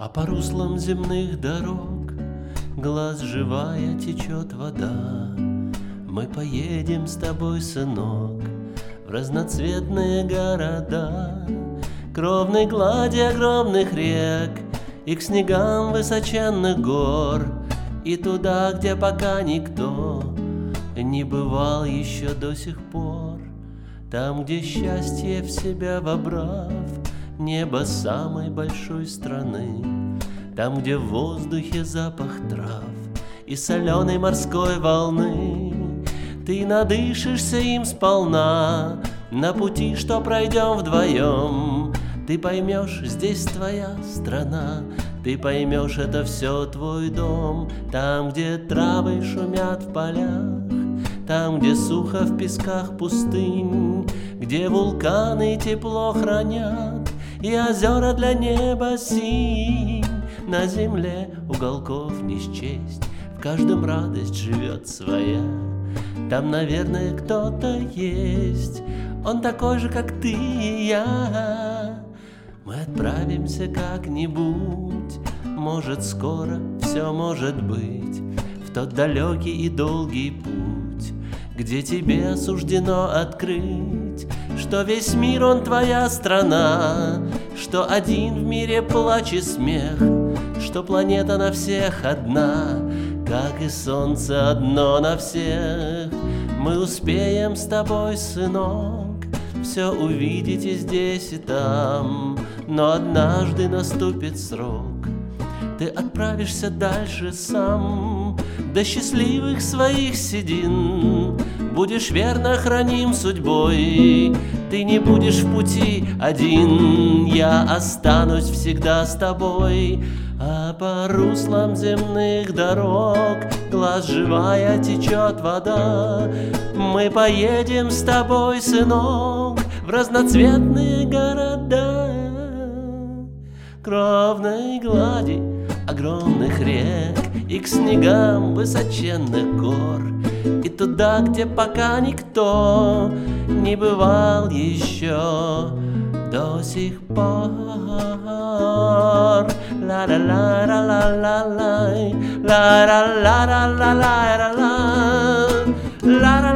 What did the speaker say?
А по руслам земных дорог глаз живая течет вода. Мы поедем с тобой, сынок, в разноцветные города, к ровной глади огромных рек и к снегам высоченных гор, и туда, где пока никто не бывал еще до сих пор. Там, где счастье в себя вобрав, небо самой большой страны, там, где в воздухе запах трав и соленой морской волны, ты надышишься им сполна на пути, что пройдем вдвоем. Ты поймешь, здесь твоя страна, ты поймешь, это все твой дом. Там, где травы шумят в полях, там, где сухо в песках пустынь, где вулканы тепло хранят и озера для неба синь. На земле уголков не счесть, в каждом радость живет своя. Там, наверное, кто-то есть, он такой же, как ты и я. Мы отправимся как-нибудь, может, скоро все может быть, в тот далекий и долгий путь, где тебе суждено открыть, что весь мир он твоя страна, что один в мире плач и смех, что планета на всех одна, как и солнце одно на всех. Мы успеем с тобой, сынок, все увидеть и здесь, и там, но однажды наступит срок, ты отправишься дальше сам, до счастливых своих седин. Будешь верно храним судьбой, ты не будешь в пути один, я останусь всегда с тобой. А по руслам земных дорог глаз живая течет вода. Мы поедем с тобой, сынок, в разноцветные города, к ровной глади огромных рек и к снегам высоченных гор, и туда, где пока никто не бывал еще до сих пор. Ла-ла-ла-ла-ла-ла, ла-ла-ла-ла-ла-ла-ла, ла-ла-ла-ла-ла-ла.